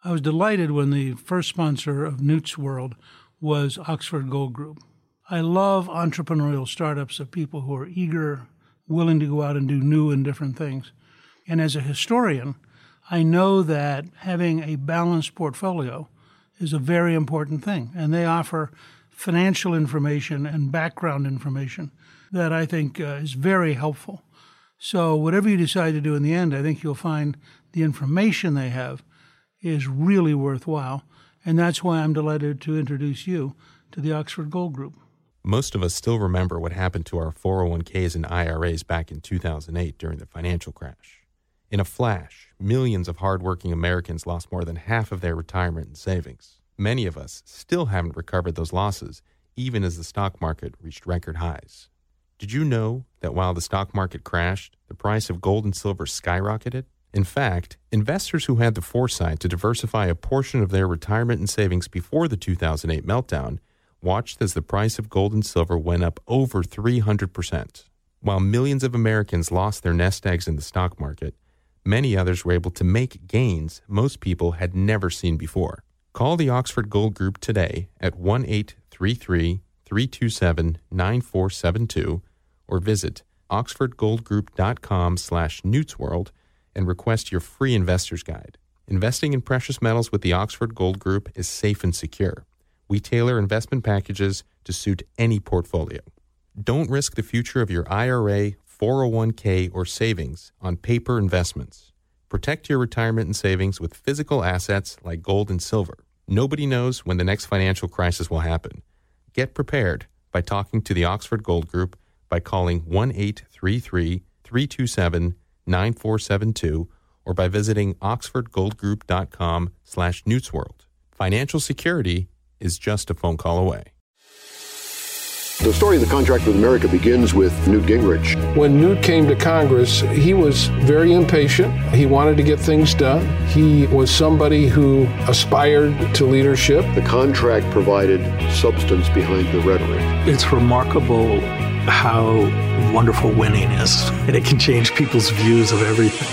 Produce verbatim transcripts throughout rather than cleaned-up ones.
I was delighted when the first sponsor of Newt's World was Oxford Gold Group. I love entrepreneurial startups of people who are eager, willing to go out and do new and different things. And as a historian, I know that having a balanced portfolio is a very important thing. And they offer financial information and background information that I think uh, is very helpful. So whatever you decide to do in the end, I think you'll find the information they have is really worthwhile. And that's why I'm delighted to introduce you to the Oxford Gold Group. Most of us still remember what happened to our four oh one k's and I R As back in two thousand eight during the financial crash. In a flash, millions of hardworking Americans lost more than half of their retirement and savings. Many of us still haven't recovered those losses, even as the stock market reached record highs. Did you know that while the stock market crashed, the price of gold and silver skyrocketed? In fact, investors who had the foresight to diversify a portion of their retirement and savings before the two thousand eight meltdown watched as the price of gold and silver went up over three hundred percent. While millions of Americans lost their nest eggs in the stock market, many others were able to make gains most people had never seen before. Call the Oxford Gold Group today at one eight three three, three two seven, nine four seven two or visit oxfordgoldgroup.com slash newtsworld and request your free investor's guide. Investing in precious metals with the Oxford Gold Group is safe and secure. We tailor investment packages to suit any portfolio. Don't risk the future of your I R A, four oh one k, or savings on paper investments. Protect your retirement and savings with physical assets like gold and silver. Nobody knows when the next financial crisis will happen. Get prepared by talking to the Oxford Gold Group by calling one eight three three, three two seven, nine four seven two or by visiting oxfordgoldgroup.com slash newtsworld. Financial security is just a phone call away. The story of the contract with America begins with Newt Gingrich. When Newt came to Congress, he was very impatient. He wanted to get things done. He was somebody who aspired to leadership. The contract provided substance behind the rhetoric. It's remarkable how wonderful winning is, and it can change people's views of everything.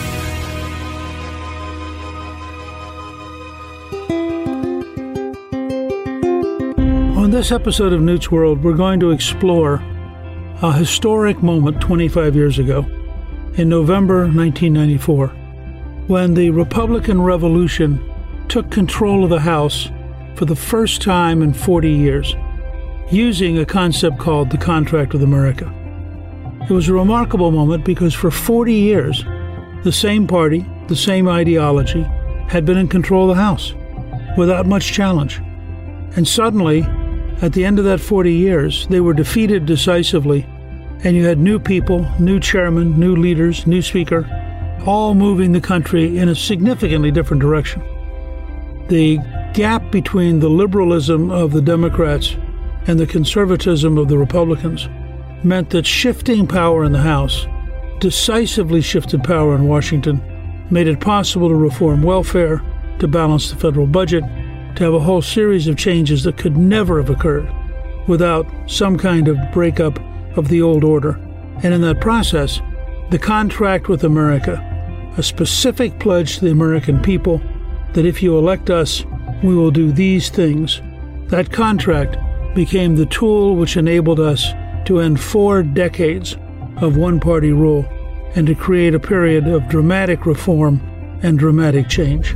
On this episode of Newt's World, we're going to explore a historic moment twenty-five years ago, in November nineteen ninety-four, when the Republican Revolution took control of the House for the first time in forty years, using a concept called the Contract with America. It was a remarkable moment because for forty years, the same party, the same ideology, had been in control of the House without much challenge. And suddenly, at the end of that forty years, they were defeated decisively, and you had new people, new chairman, new leaders, new speaker, all moving the country in a significantly different direction. The gap between the liberalism of the Democrats and the conservatism of the Republicans meant that shifting power in the House, decisively shifted power in Washington, made it possible to reform welfare, to balance the federal budget, to have a whole series of changes that could never have occurred without some kind of breakup of the old order. And in that process, the contract with America, a specific pledge to the American people that if you elect us, we will do these things. That contract became the tool which enabled us to end four decades of one-party rule and to create a period of dramatic reform and dramatic change.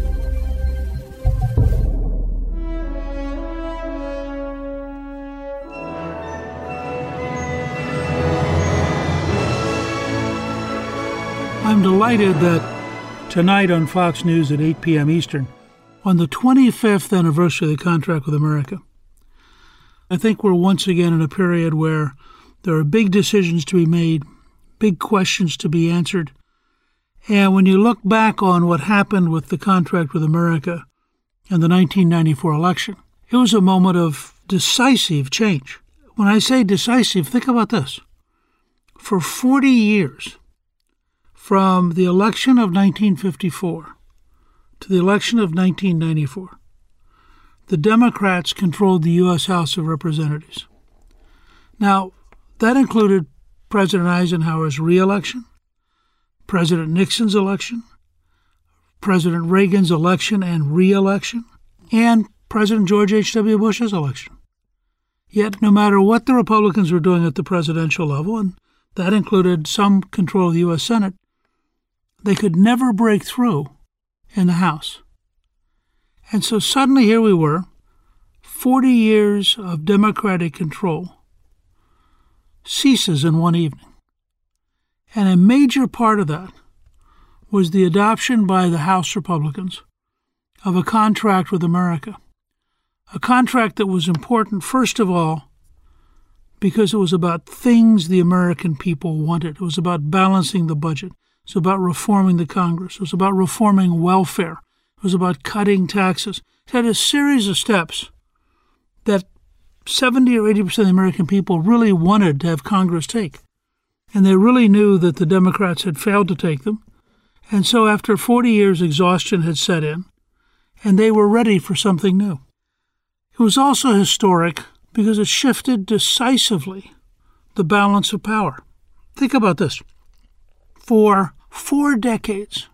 I'm delighted that tonight on Fox News at eight p.m. Eastern, on the twenty-fifth anniversary of the contract with America, I think we're once again in a period where there are big decisions to be made, big questions to be answered. And when you look back on what happened with the contract with America and the nineteen ninety-four election, it was a moment of decisive change. When I say decisive, think about this. For forty years, from the election of nineteen fifty-four to the election of nineteen ninety-four, the Democrats controlled the U S House of Representatives. Now, that included President Eisenhower's re-election, President Nixon's election, President Reagan's election and re-election, and President George H W. Bush's election. Yet, no matter what the Republicans were doing at the presidential level, and that included some control of the U S Senate, they could never break through in the House. And so suddenly here we were, forty years of Democratic control ceases in one evening. And a major part of that was the adoption by the House Republicans of a contract with America. A contract that was important, first of all, because it was about things the American people wanted. It was about balancing the budget. It was about reforming the Congress. It was about reforming welfare. It was about cutting taxes. It had a series of steps that seventy or eighty percent of the American people really wanted to have Congress take. And they really knew that the Democrats had failed to take them. And so after forty years, exhaustion had set in, and they were ready for something new. It was also historic because it shifted decisively the balance of power. Think about this. For four decades,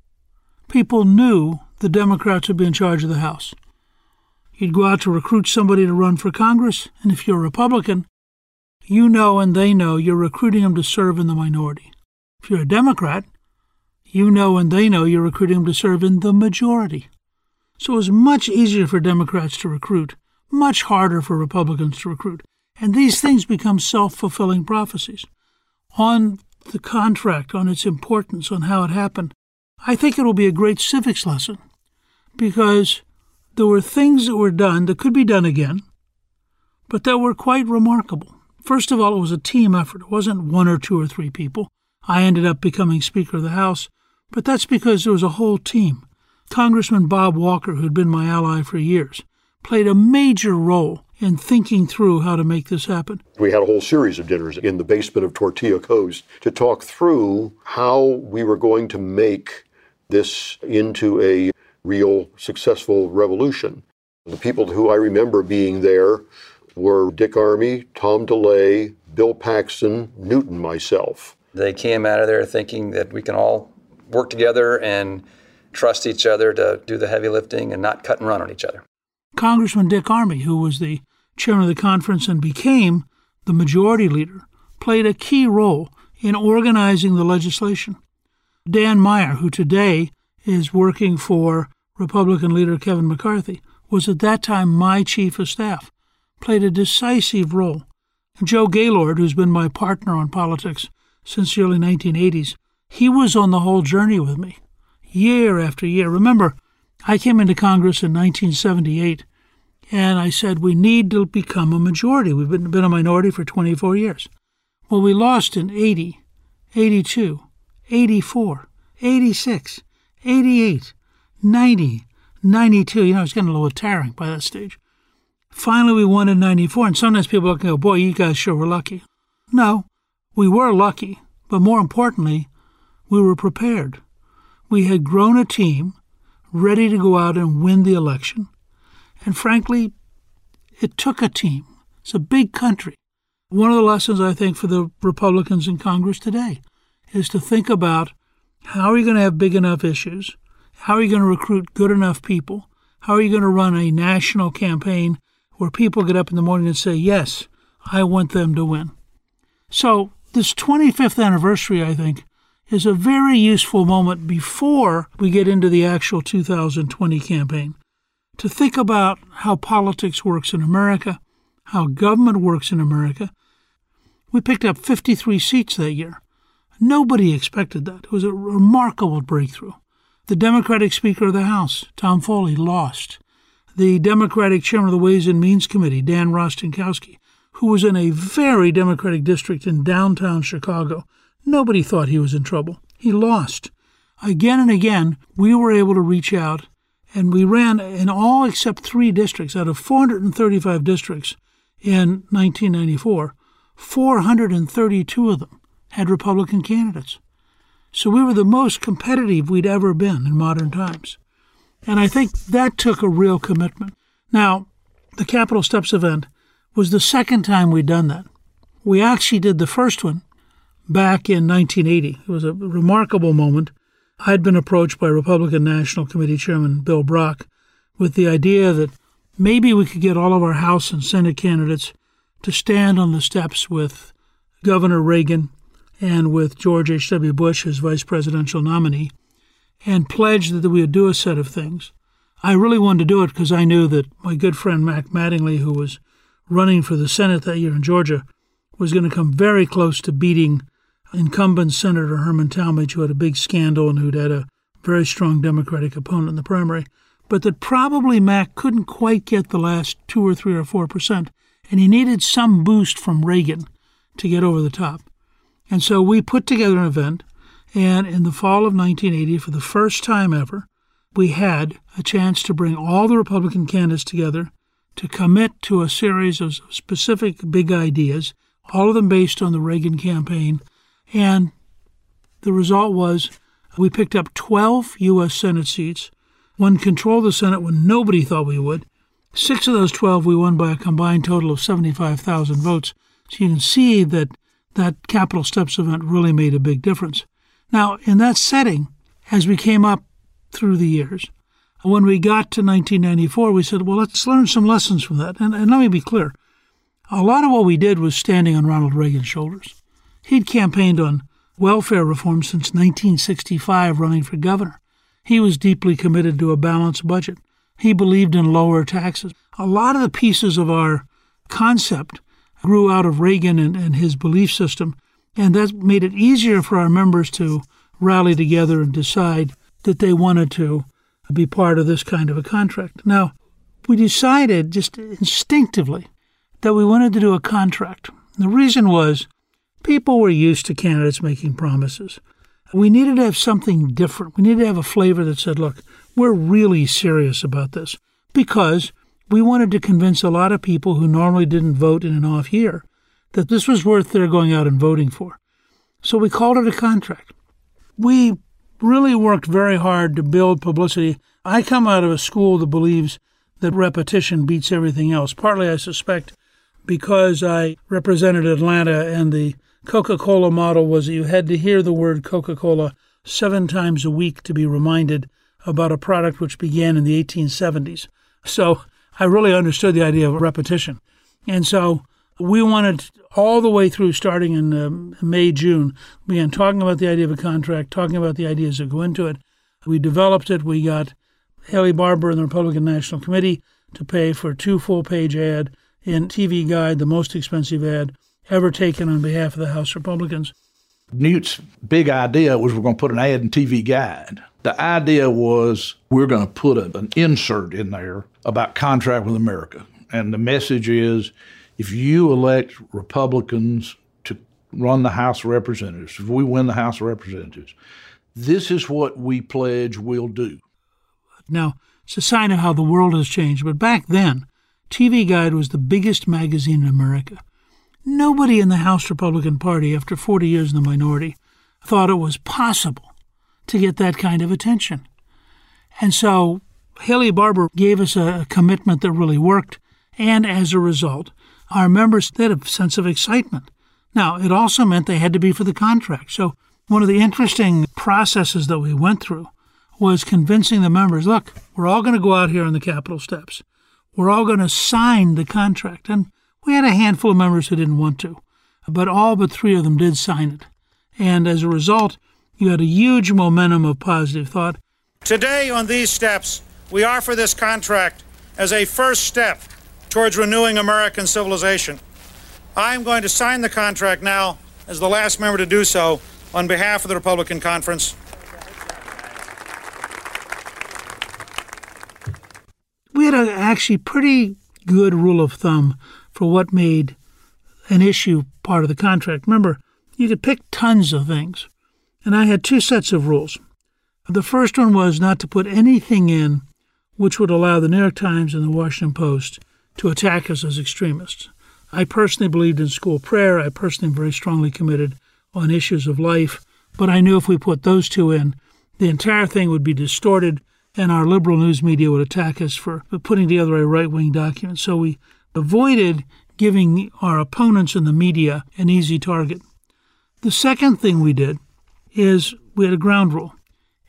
people knew the Democrats would be in charge of the House. You'd go out to recruit somebody to run for Congress, and if you're a Republican, you know and they know you're recruiting them to serve in the minority. If you're a Democrat, you know and they know you're recruiting them to serve in the majority. So it was much easier for Democrats to recruit, much harder for Republicans to recruit. And these things become self-fulfilling prophecies. On the contract, on its importance, on how it happened, I think it will be a great civics lesson because there were things that were done that could be done again, but that were quite remarkable. First of all, it was a team effort. It wasn't one or two or three people. I ended up becoming Speaker of the House, but that's because there was a whole team. Congressman Bob Walker, who'd been my ally for years, played a major role in thinking through how to make this happen. We had a whole series of dinners in the basement of Tortilla Coast to talk through how we were going to make this into a real successful revolution. The people who I remember being there were Dick Armey, Tom DeLay, Bill Paxton, Newton, myself. They came out of there thinking that we can all work together and trust each other to do the heavy lifting and not cut and run on each other. Congressman Dick Armey, who was the chairman of the conference and became the majority leader, played a key role in organizing the legislation. Dan Meyer, who today is working for Republican leader Kevin McCarthy, was at that time my chief of staff, played a decisive role. Joe Gaylord, who's been my partner on politics since the early nineteen eighties, he was on the whole journey with me, year after year. Remember, I came into Congress in nineteen seventy-eight, and I said, we need to become a majority. We've been, been a minority for twenty-four years. Well, we lost in eighty, eighty-two, eighty-four, eighty-six, eighty-eight, ninety, ninety-two. You know, I was getting a little tiring by that stage. Finally, we won in ninety-four, and sometimes people go, boy, you guys sure were lucky. No, we were lucky, but more importantly, we were prepared. We had grown a team ready to go out and win the election. And frankly, it took a team. It's a big country. One of the lessons, I think, for the Republicans in Congress today is to think about how are you going to have big enough issues? How are you going to recruit good enough people? How are you going to run a national campaign where people get up in the morning and say, yes, I want them to win? So this twenty-fifth anniversary, I think, is a very useful moment before we get into the actual two thousand twenty campaign to think about how politics works in America, how government works in America. We picked up fifty-three seats that year. Nobody expected that. It was a remarkable breakthrough. The Democratic Speaker of the House, Tom Foley, lost. The Democratic Chairman of the Ways and Means Committee, Dan Rostenkowski, who was in a very Democratic district in downtown Chicago, nobody thought he was in trouble. He lost. Again and again, we were able to reach out, and we ran in all except three districts. Out of four hundred thirty-five districts in nineteen ninety-four, four hundred thirty-two of them had Republican candidates. So we were the most competitive we'd ever been in modern times. And I think that took a real commitment. Now, the Capitol Steps event was the second time we'd done that. We actually did the first one back in nineteen eighty. It was a remarkable moment. I'd been approached by Republican National Committee Chairman Bill Brock with the idea that maybe we could get all of our House and Senate candidates to stand on the steps with Governor Reagan and with George H W. Bush, his vice presidential nominee, and pledge that we would do a set of things. I really wanted to do it because I knew that my good friend Mac Mattingly, who was running for the Senate that year in Georgia, was going to come very close to beating incumbent Senator Herman Talmadge, who had a big scandal and who'd had a very strong Democratic opponent in the primary, but that probably Mac couldn't quite get the last two or three or four percent, and he needed some boost from Reagan to get over the top. And so we put together an event, and in the fall of nineteen eighty, for the first time ever, we had a chance to bring all the Republican candidates together to commit to a series of specific big ideas, all of them based on the Reagan campaign. And the result was we picked up twelve U S Senate seats, won control of the Senate when nobody thought we would. Six of those twelve we won by a combined total of seventy-five thousand votes. So you can see that that Capitol Steps event really made a big difference. Now, in that setting, as we came up through the years, when we got to nineteen ninety-four, we said, well, let's learn some lessons from that. And, and let me be clear. A lot of what we did was standing on Ronald Reagan's shoulders. He'd campaigned on welfare reform since nineteen sixty-five, running for governor. He was deeply committed to a balanced budget. He believed in lower taxes. A lot of the pieces of our concept grew out of Reagan and, and his belief system, and that made it easier for our members to rally together and decide that they wanted to be part of this kind of a contract. Now, we decided just instinctively that we wanted to do a contract. The reason was people were used to candidates making promises. We needed to have something different. We needed to have a flavor that said, look, we're really serious about this, because we wanted to convince a lot of people who normally didn't vote in an off year that this was worth their going out and voting for. So we called it a contract. We really worked very hard to build publicity. I come out of a school that believes that repetition beats everything else, partly, I suspect, because I represented Atlanta, and the Coca-Cola model was that you had to hear the word Coca-Cola seven times a week to be reminded about a product which began in the eighteen seventies. So I really understood the idea of repetition. And so we wanted all the way through, starting in um, May, June, we began talking about the idea of a contract, talking about the ideas that go into it. We developed it. We got Haley Barbour and the Republican National Committee to pay for a two full-page ad in T V Guide, the most expensive ad ever taken on behalf of the House Republicans. Newt's big idea was we're going to put an ad in T V Guide. The idea was we're going to put a, an insert in there about contract with America. And the message is, if you elect Republicans to run the House of Representatives, if we win the House of Representatives, this is what we pledge we'll do. Now, it's a sign of how the world has changed. But back then, T V Guide was the biggest magazine in America. Nobody in the House Republican Party, after forty years in the minority, thought it was possible to get that kind of attention. And so Haley Barbour gave us a commitment that really worked, and as a result, our members had a sense of excitement. Now, it also meant they had to be for the contract. So one of the interesting processes that we went through was convincing the members, look, we're all going to go out here on the Capitol steps. We're all going to sign the contract. And we had a handful of members who didn't want to, but all but three of them did sign it. And as a result, you had a huge momentum of positive thought. Today, on these steps, we offer this contract as a first step towards renewing American civilization. I'm going to sign the contract now as the last member to do so on behalf of the Republican Conference. We had a actually pretty good rule of thumb for what made an issue part of the contract. Remember, you could pick tons of things, and I had two sets of rules. The first one was not to put anything in which would allow the New York Times and the Washington Post to attack us as extremists. I personally believed in school prayer. I personally am very strongly committed on issues of life, but I knew if we put those two in, the entire thing would be distorted, and our liberal news media would attack us for putting together a right-wing document. So we avoided giving our opponents in the media an easy target. The second thing we did is we had a ground rule,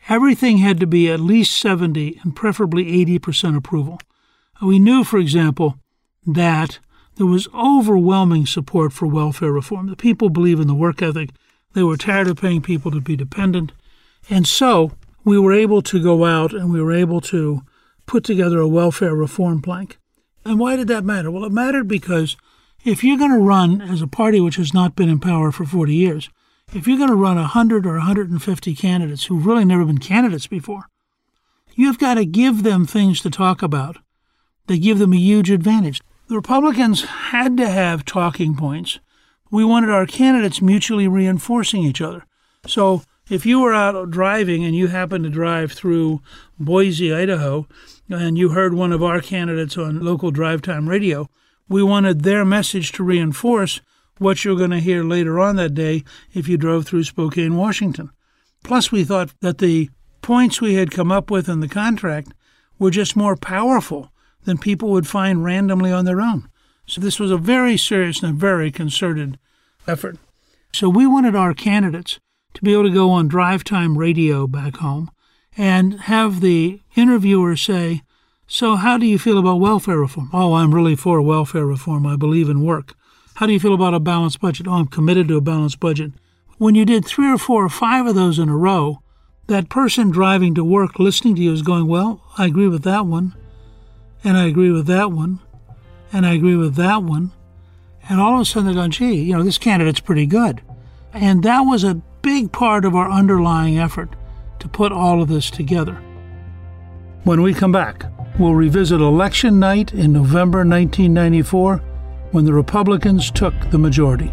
everything had to be at least seventy and preferably eighty percent approval. We knew, for example, that there was overwhelming support for welfare reform. The people believe in the work ethic. They were tired of paying people to be dependent. And so we were able to go out and we were able to put together a welfare reform plank. And why did that matter? Well, it mattered because if you're going to run as a party which has not been in power for forty years, if you're going to run one hundred or one hundred fifty candidates who've really never been candidates before, you've got to give them things to talk about that give them a huge advantage. The Republicans had to have talking points. We wanted our candidates mutually reinforcing each other. So if you were out driving and you happened to drive through Boise, Idaho, and you heard one of our candidates on local drive time radio, we wanted their message to reinforce what you're going to hear later on that day if you drove through Spokane, Washington. Plus, we thought that the points we had come up with in the contract were just more powerful than people would find randomly on their own. So this was a very serious and a very concerted effort. So we wanted our candidates to be able to go on drive time radio back home and have the interviewer say, so how do you feel about welfare reform? Oh, I'm really for welfare reform. I believe in work. How do you feel about a balanced budget? Oh, I'm committed to a balanced budget. When you did three or four or five of those in a row, that person driving to work listening to you is going, well, I agree with that one, and I agree with that one, and I agree with that one. And all of a sudden they're going, gee, you know, this candidate's pretty good. And that was a big part of our underlying effort to put all of this together. When we come back, we'll revisit election night in November nineteen ninety-four, when the Republicans took the majority.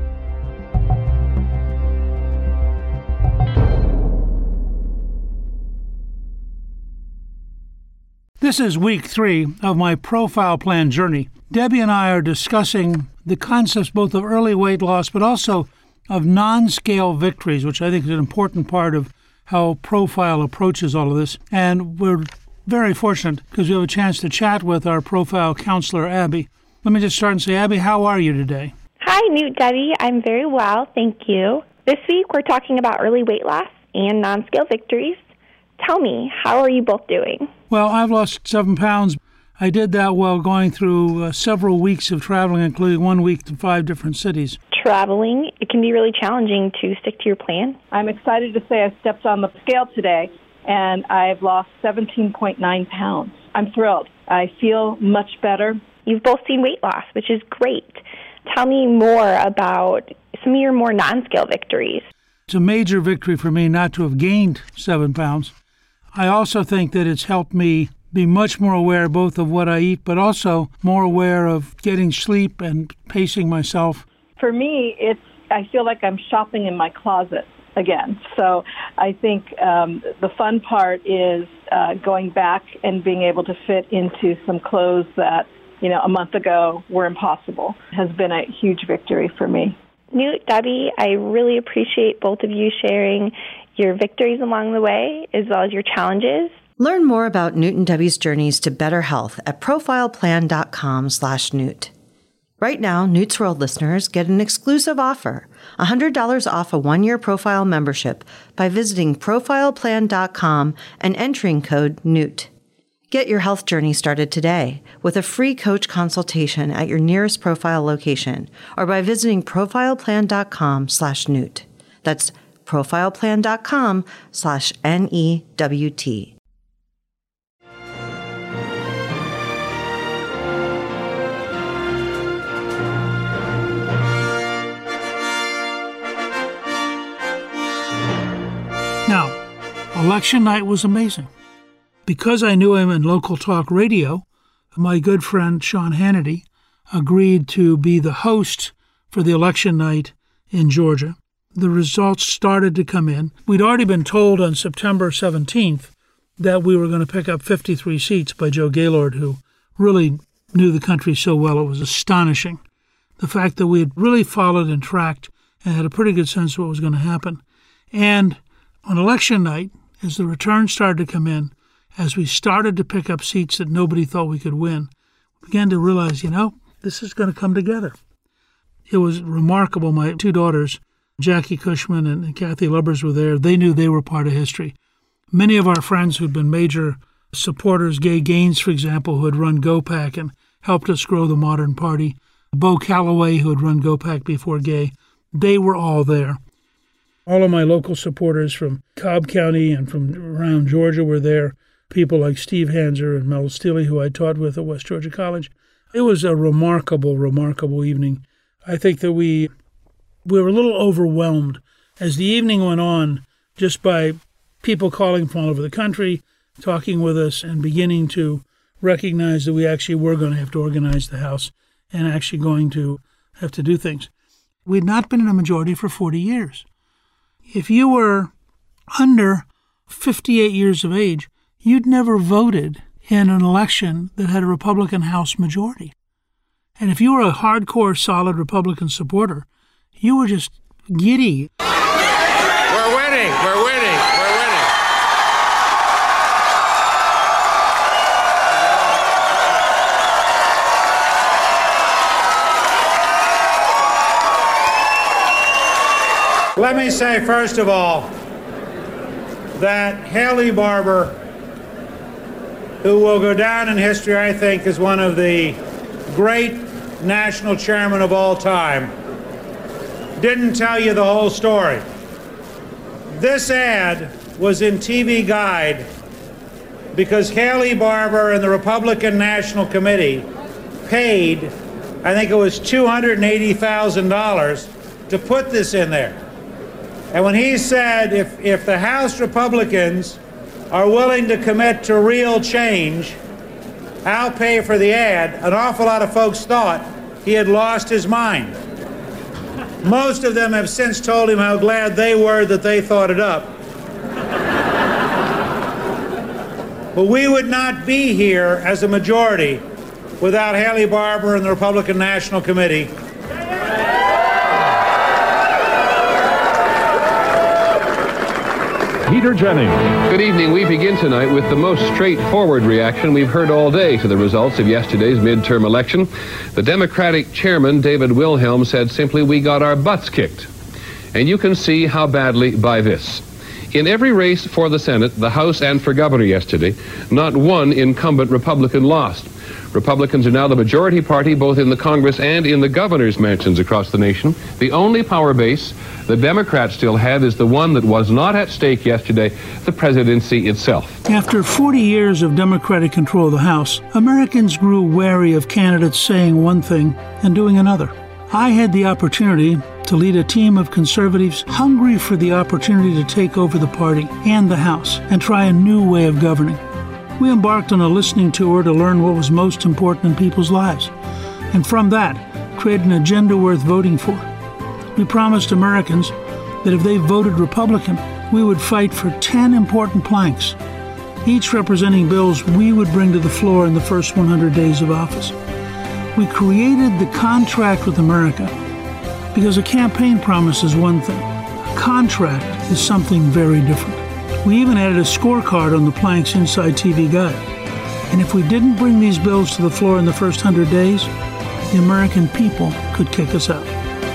This is week three of my profile plan journey. Debbie and I are discussing the concepts both of early weight loss, but also of non-scale victories, which I think is an important part of how Profile approaches all of this. And we're very fortunate because we have a chance to chat with our Profile counselor, Abby. Let me just start and say, Abby, how are you today? Hi, Newt, Debbie. I'm very well, thank you. This week we're talking about early weight loss and non-scale victories. Tell me, how are you both doing? Well, I've lost seven pounds. I did that while going through uh, several weeks of traveling, including one week to five different cities. Traveling, it can be really challenging to stick to your plan. I'm excited to say I stepped on the scale today, and I've lost seventeen point nine pounds. I'm thrilled. I feel much better. You've both seen weight loss, which is great. Tell me more about some of your more non-scale victories. It's a major victory for me not to have gained seven pounds. I also think that it's helped me be much more aware both of what I eat, but also more aware of getting sleep and pacing myself. For me, it's I feel like I'm shopping in my closet again. So I think um, the fun part is uh, going back and being able to fit into some clothes that, you know, a month ago were impossible. It has been a huge victory for me. Newt, Debbie, I really appreciate both of you sharing your victories along the way as well as your challenges. Learn more about Newt and Debbie's journeys to better health at profileplan.com slash Newt. Right now, Newt's World listeners get an exclusive offer, one hundred dollars off a one-year Profile membership by visiting profileplan dot com and entering code Newt. Get your health journey started today with a free coach consultation at your nearest Profile location or by visiting profileplan.com slash Newt. That's profileplan.com slash N E W T. Now, election night was amazing. Because I knew him in local talk radio, my good friend Sean Hannity agreed to be the host for the election night in Georgia. The results started to come in. We'd already been told on September seventeenth that we were going to pick up fifty-three seats by Joe Gaylord, who really knew the country so well. It was astonishing. The fact that we had really followed and tracked and had a pretty good sense of what was going to happen. And on election night, as the returns started to come in, as we started to pick up seats that nobody thought we could win, we began to realize, you know, this is going to come together. It was remarkable. My two daughters, Jackie Cushman and Kathy Lubbers, were there. They knew they were part of history. Many of our friends who'd been major supporters, Gay Gaines, for example, who had run GOPAC and helped us grow the modern party, Bo Calloway, who had run GOPAC before Gay, they were all there. All of my local supporters from Cobb County and from around Georgia were there. People like Steve Hanser and Mel Steele, who I taught with at West Georgia College. It was a remarkable, remarkable evening. I think that we, we were a little overwhelmed as the evening went on just by people calling from all over the country, talking with us, and beginning to recognize that we actually were going to have to organize the House and actually going to have to do things. We'd not been in a majority for forty years. If you were under fifty-eight years of age, you'd never voted in an election that had a Republican House majority. And if you were a hardcore, solid Republican supporter, you were just giddy. We're winning! We're winning! We're winning! Let me say, first of all, that Haley Barbour, who will go down in history, I think, as one of the great national chairmen of all time, didn't tell you the whole story. This ad was in T V Guide because Haley Barbour and the Republican National Committee paid, I think it was two hundred eighty thousand dollars to put this in there. And when he said, if, if the House Republicans are willing to commit to real change, I'll pay for the ad, an awful lot of folks thought he had lost his mind. Most of them have since told him how glad they were that they thought it up. But we would not be here as a majority without Haley Barbour and the Republican National Committee. Peter Jennings. Good evening. We begin tonight with the most straightforward reaction we've heard all day to the results of yesterday's midterm election. The Democratic chairman, David Wilhelm, said simply, "We got our butts kicked." And you can see how badly by this. In every race for the Senate, the House, and for governor yesterday, not one incumbent Republican lost. Republicans are now the majority party both in the Congress and in the governor's mansions across the nation. The only power base the Democrats still have is the one that was not at stake yesterday, the presidency itself. After forty years of Democratic control of the House, Americans grew wary of candidates saying one thing and doing another. I had the opportunity to lead a team of conservatives hungry for the opportunity to take over the party and the House and try a new way of governing. We embarked on a listening tour to learn what was most important in people's lives, and from that, create an agenda worth voting for. We promised Americans that if they voted Republican, we would fight for ten important planks, each representing bills we would bring to the floor in the first one hundred days of office. We created the contract with America because a campaign promise is one thing. A contract is something very different. We even added a scorecard on the planks inside T V Guide. And if we didn't bring these bills to the floor in the first hundred days, the American people could kick us out.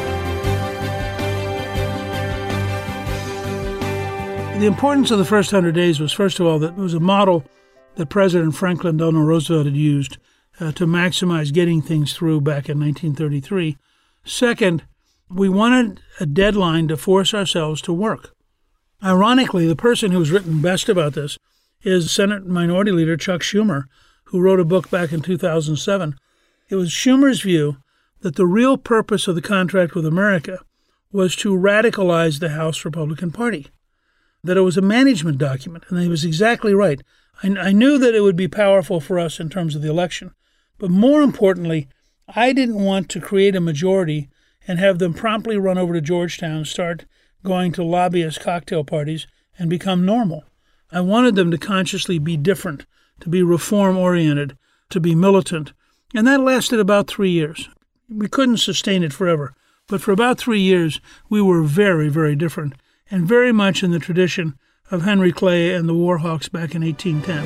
The importance of the first hundred days was, first of all, that it was a model that President Franklin Delano Roosevelt had used uh, to maximize getting things through back in nineteen thirty-three. Second, we wanted a deadline to force ourselves to work. Ironically, the person who's written best about this is Senate Minority Leader Chuck Schumer, who wrote a book back in two thousand seven. It was Schumer's view that the real purpose of the contract with America was to radicalize the House Republican Party, that it was a management document, and he was exactly right. I, I knew that it would be powerful for us in terms of the election, but more importantly, I didn't want to create a majority and have them promptly run over to Georgetown, start going to lobbyist cocktail parties, and become normal. I wanted them to consciously be different, to be reform-oriented, to be militant, and that lasted about three years. We couldn't sustain it forever, but for about three years, we were very, very different, and very much in the tradition of Henry Clay and the Warhawks back in eighteen ten.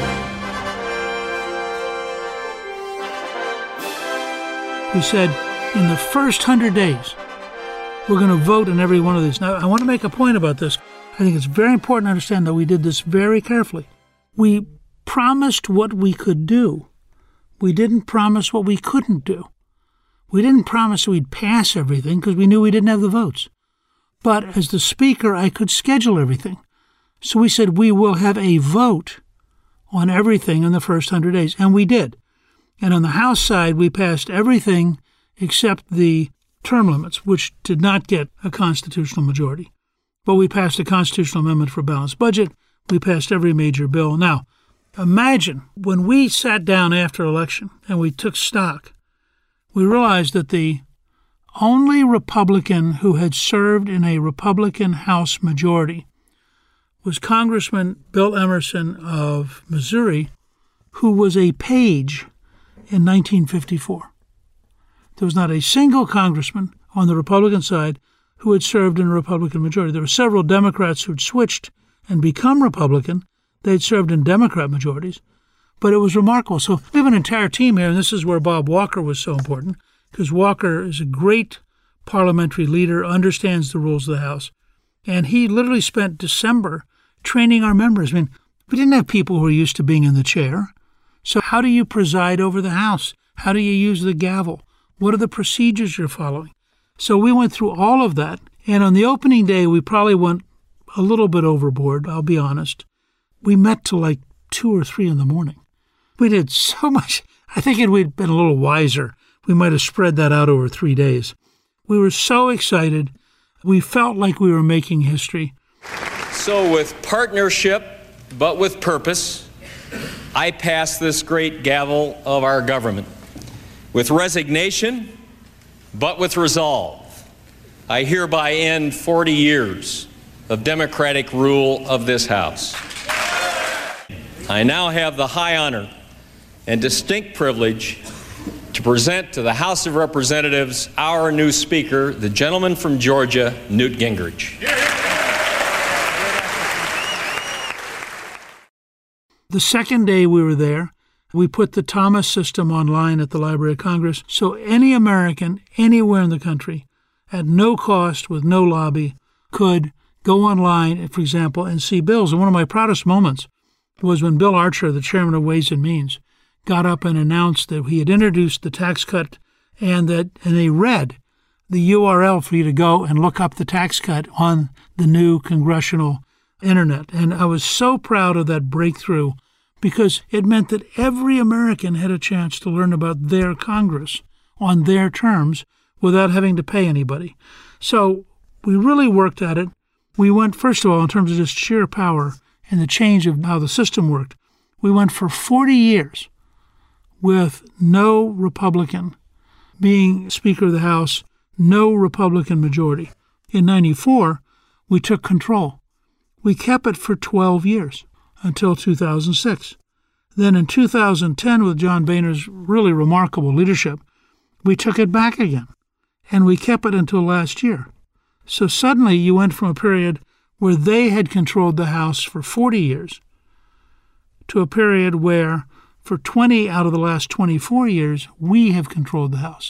We said, in the first hundred days, we're going to vote in every one of these. Now, I want to make a point about this. I think it's very important to understand that we did this very carefully. We promised what we could do. We didn't promise what we couldn't do. We didn't promise we'd pass everything because we knew we didn't have the votes. But as the Speaker, I could schedule everything. So we said we will have a vote on everything in the first one hundred days, and we did. And on the House side, we passed everything except the term limits, which did not get a constitutional majority. But we passed a constitutional amendment for a balanced budget. We passed every major bill. Now, imagine when we sat down after election and we took stock, we realized that the only Republican who had served in a Republican House majority was Congressman Bill Emerson of Missouri, who was a page in nineteen fifty-four. There was not a single congressman on the Republican side who had served in a Republican majority. There were several Democrats who'd switched and become Republican. They'd served in Democrat majorities, but it was remarkable. So we have an entire team here, and this is where Bob Walker was so important, because Walker is a great parliamentary leader, understands the rules of the House, and he literally spent December training our members. I mean, we didn't have people who were used to being in the chair. So how do you preside over the House? How do you use the gavel? What are the procedures you're following? So we went through all of that, and on the opening day, we probably went a little bit overboard, I'll be honest. We met till like two or three in the morning. We did so much. I think if we'd been a little wiser, we might have spread that out over three days. We were so excited. We felt like we were making history. So with partnership, but with purpose, I pass this great gavel of our government. With resignation, but with resolve, I hereby end forty years of democratic rule of this House. I now have the high honor and distinct privilege to present to the House of Representatives our new Speaker, the gentleman from Georgia, Newt Gingrich. The second day we were there, we put the Thomas system online at the Library of Congress, so any American anywhere in the country, at no cost, with no lobby, could go online, for example, and see bills. And one of my proudest moments was when Bill Archer, the chairman of Ways and Means, got up and announced that he had introduced the tax cut, and that and they read the U R L for you to go and look up the tax cut on the new congressional internet. And I was so proud of that breakthrough, because it meant that every American had a chance to learn about their Congress on their terms without having to pay anybody. So we really worked at it. We went, first of all, in terms of just sheer power and the change of how the system worked, we went for forty years with no Republican being Speaker of the House, no Republican majority. In ninety-four, we took control. We kept it for twelve years. Until two thousand six. Then in two thousand ten, with John Boehner's really remarkable leadership, we took it back again, and we kept it until last year. So suddenly you went from a period where they had controlled the House for forty years to a period where for twenty out of the last twenty-four years, we have controlled the House.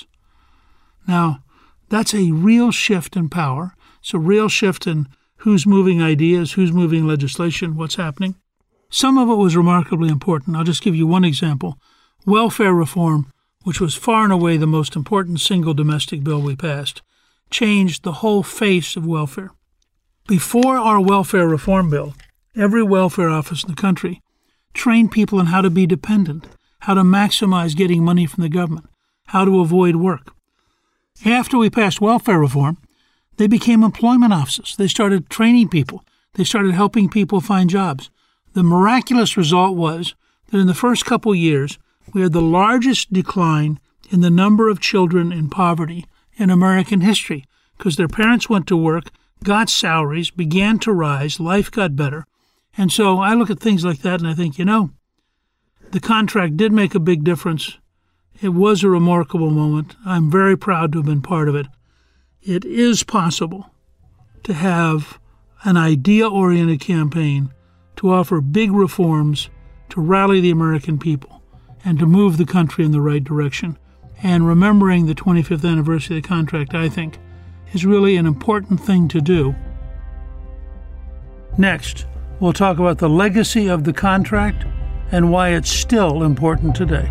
Now, that's a real shift in power. It's a real shift in who's moving ideas, who's moving legislation, what's happening. Some of it was remarkably important. I'll just give you one example. Welfare reform, which was far and away the most important single domestic bill we passed, changed the whole face of welfare. Before our welfare reform bill, every welfare office in the country trained people on how to be dependent, how to maximize getting money from the government, how to avoid work. After we passed welfare reform, they became employment offices. They started training people. They started helping people find jobs. The miraculous result was that in the first couple years, we had the largest decline in the number of children in poverty in American history, because their parents went to work, got salaries, began to rise, life got better. And so I look at things like that and I think, you know, the contract did make a big difference. It was a remarkable moment. I'm very proud to have been part of it. It is possible to have an idea-oriented campaign to offer big reforms, to rally the American people, and to move the country in the right direction. And remembering the twenty-fifth anniversary of the contract, I think, is really an important thing to do. Next, we'll talk about the legacy of the contract and why it's still important today.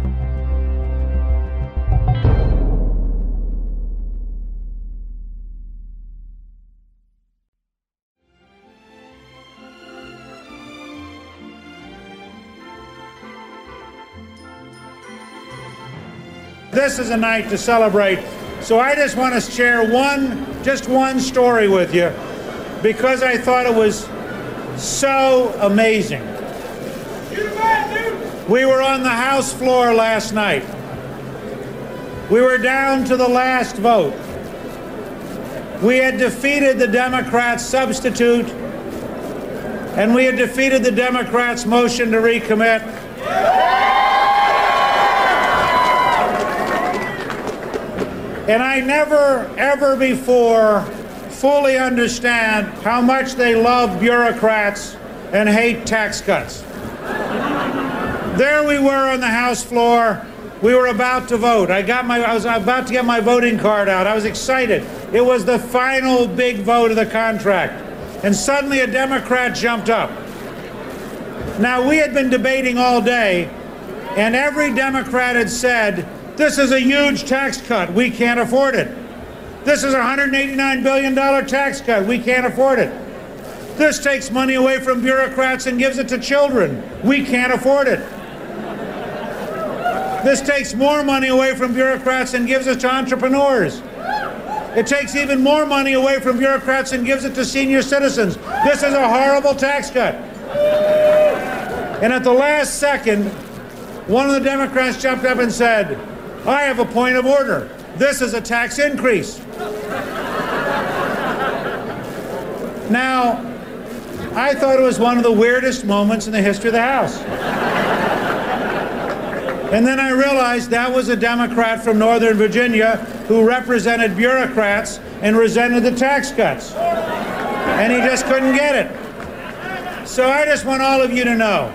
This is a night to celebrate, so I just want to share one, just one story with you, because I thought it was so amazing. We were on the House floor last night. We were down to the last vote. We had defeated the Democrats' substitute, and we had defeated the Democrats' motion to recommit. And I never, ever before fully understand how much they love bureaucrats and hate tax cuts. There we were on the House floor. We were about to vote. I got my, I was about to get my voting card out. I was excited. It was the final big vote of the contract. And suddenly a Democrat jumped up. Now, we had been debating all day, and every Democrat had said, this is a huge tax cut. We can't afford it. This is a one hundred eighty-nine billion dollars tax cut. We can't afford it. This takes money away from bureaucrats and gives it to children. We can't afford it. This takes more money away from bureaucrats and gives it to entrepreneurs. It takes even more money away from bureaucrats and gives it to senior citizens. This is a horrible tax cut. And at the last second, one of the Democrats jumped up and said, I have a point of order. This is a tax increase. Now, I thought it was one of the weirdest moments in the history of the House. And then I realized that was a Democrat from Northern Virginia who represented bureaucrats and resented the tax cuts. And he just couldn't get it. So I just want all of you to know,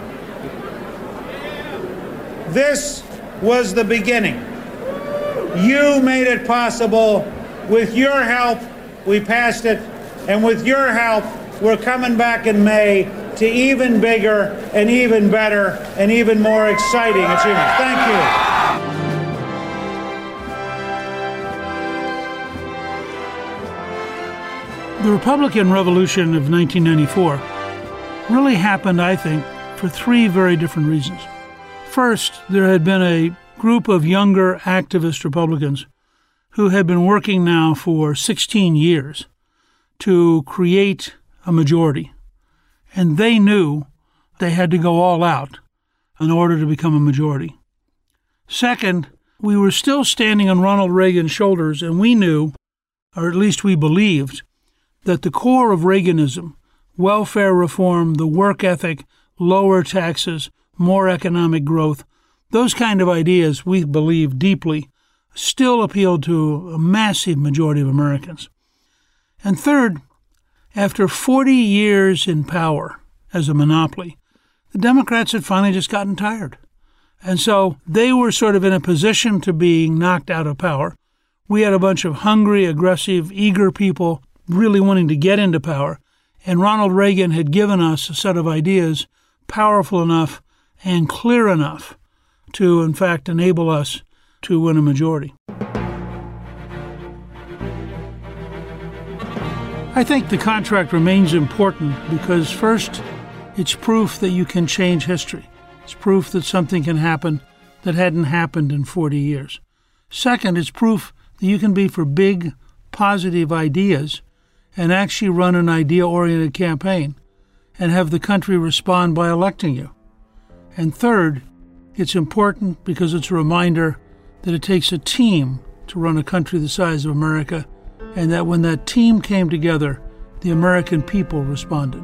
this was the beginning. You made it possible. With your help, we passed it. And with your help, we're coming back in May to even bigger and even better and even more exciting achievements. Thank you. The Republican Revolution of nineteen ninety-four really happened, I think, for three very different reasons. First, there had been a group of younger activist Republicans who had been working now for sixteen years to create a majority. And they knew they had to go all out in order to become a majority. Second, we were still standing on Ronald Reagan's shoulders, and we knew, or at least we believed, that the core of Reaganism, welfare reform, the work ethic, lower taxes, more economic growth, those kind of ideas we believe deeply still appeal to a massive majority of Americans. And third, after forty years in power as a monopoly, the Democrats had finally just gotten tired. And so they were sort of in a position to being knocked out of power. We had a bunch of hungry, aggressive, eager people really wanting to get into power. And Ronald Reagan had given us a set of ideas powerful enough and clear enough to, in fact, enable us to win a majority. I think the contract remains important because, first, it's proof that you can change history. It's proof that something can happen that hadn't happened in forty years. Second, it's proof that you can be for big, positive ideas and actually run an idea-oriented campaign and have the country respond by electing you. And third, it's important because it's a reminder that it takes a team to run a country the size of America, and that when that team came together, the American people responded.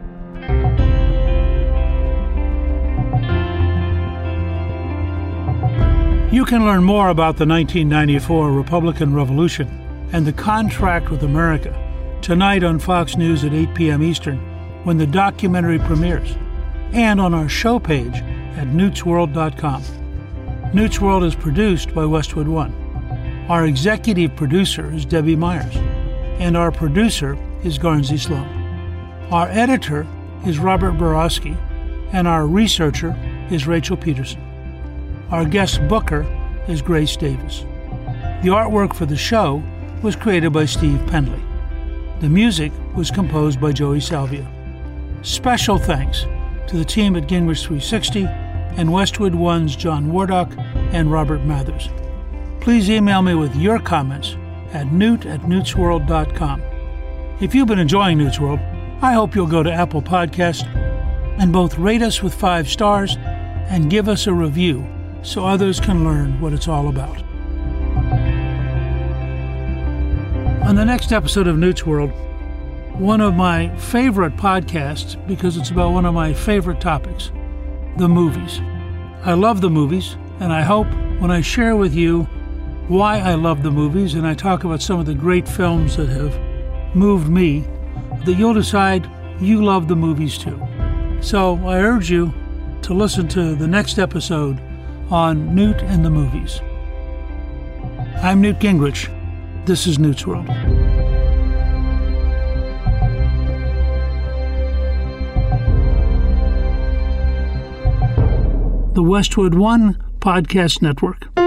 You can learn more about the nineteen ninety-four Republican Revolution and the contract with America tonight on Fox News at eight p.m. Eastern when the documentary premieres, and on our show page at newts world dot com. Newt's World is produced by Westwood One. Our executive producer is Debbie Myers, and our producer is Garnsey Sloan. Our editor is Robert Borowski, and our researcher is Rachel Peterson. Our guest booker is Grace Davis. The artwork for the show was created by Steve Pendley. The music was composed by Joey Salvia. Special thanks to the team at Gingrich three sixty and Westwood One's John Wardock and Robert Mathers. Please email me with your comments at newt at newtsworld dot com. If you've been enjoying Newt's World, I hope you'll go to Apple Podcast and both rate us with five stars and give us a review so others can learn what it's all about. On the next episode of Newt's World, one of my favorite podcasts because it's about one of my favorite topics, the movies. I love the movies, and I hope when I share with you why I love the movies and I talk about some of the great films that have moved me, that you'll decide you love the movies too. So I urge you to listen to the next episode on Newt and the movies. I'm Newt Gingrich. This is Newt's World. The Westwood One Podcast Network.